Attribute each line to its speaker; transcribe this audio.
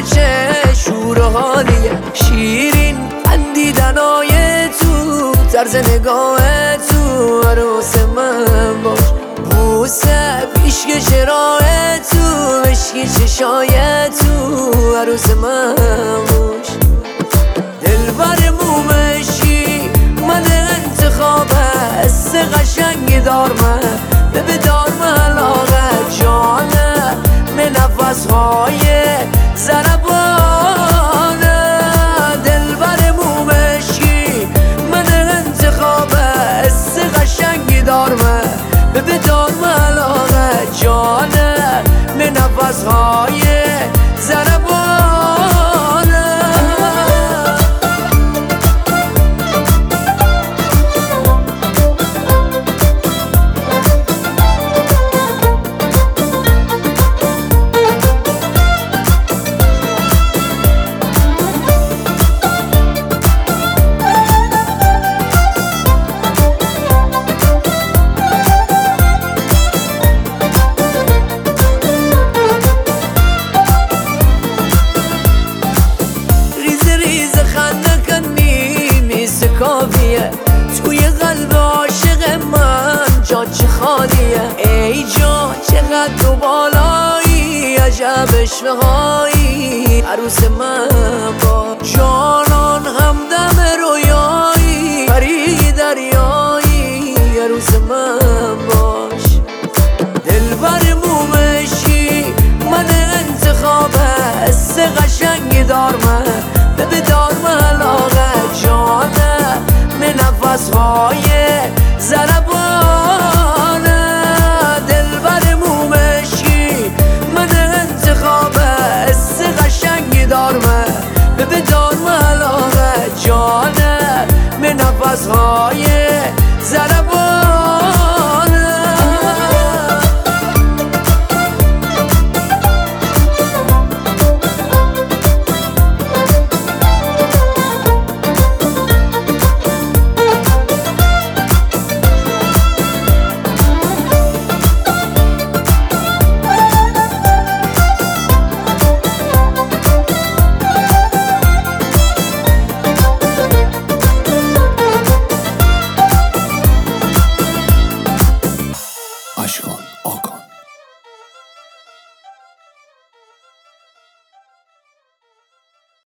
Speaker 1: چه شور و حالیه، شیرین خندیدنای تو، طرز نگاه تو، عروس من باش. بوسه پیشکش راه تو، عشقی چشای تو، عروس من باش. دلبر مومشی من انتخاب حس قشنگی دار من، به دار من علاقه جانه به نفسهای ضربانه. دلبر مومشی من انتخاب حس قشنگی دار من، به دار من علاقه جانه به نفسهای ضربانه. کافیه توی قلب عاشق من، جا چه خالیه ای جان، چقدر تو بالایی، عجب عشقهایی، عروس من با جانان همدم